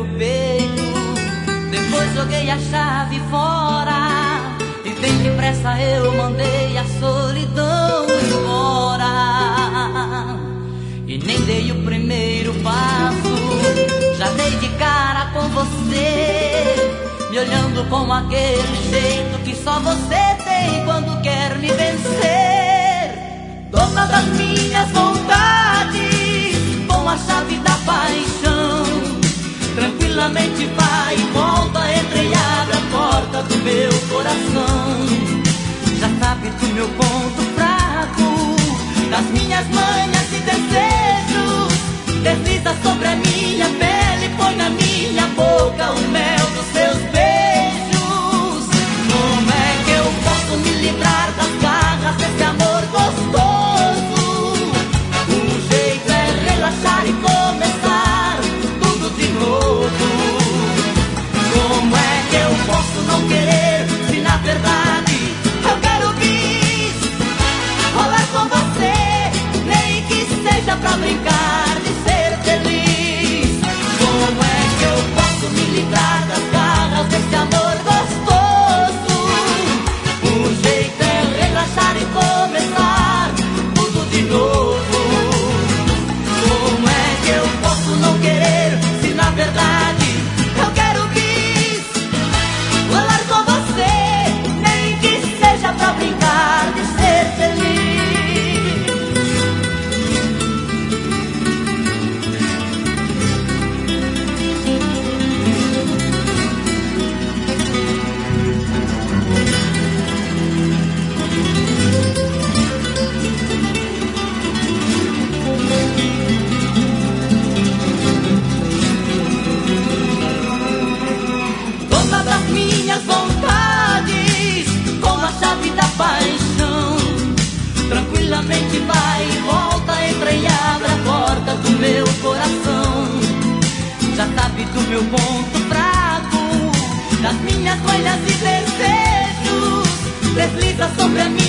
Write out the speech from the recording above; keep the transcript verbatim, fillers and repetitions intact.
meu peito. Depois joguei a chave fora e bem depressa eu mandei a solidão embora. E nem dei o primeiro passo, já dei de cara com você, me olhando com aquele jeito que só você tem quando quer me vencer. Dona das minhas vontades, com a chave da paixão, tranquilamente vai e volta, entra e abre a porta do meu coração. Já sabe do meu ponto fraco, das minhas manhas e desejos, desliza sobre a minha pele, põe na minha boca o mel dos seus beijos. Como é que eu posso me livrar das garras desse amor gostoso? O jeito é relaxar e começar tudo de novo. Como é que eu posso não querer, se na verdade eu quero bis, rolar com você, nem que seja pra brincar de ser feliz. Como é que eu posso me livrar das garras desse amor gostoso? O jeito é relaxar e começar tudo de novo. Como é que eu posso não querer, se na verdade eu quero bis, rolar com você, nem que seja pra brincar de ser feliz. Dona das minhas vontades, com a chave da paixão, tranquilamente vai e volta, entra e abre a porta do meu coração. Já sabe do meu ponto fraco, das minhas manhas e desejos, desliza sobre a minha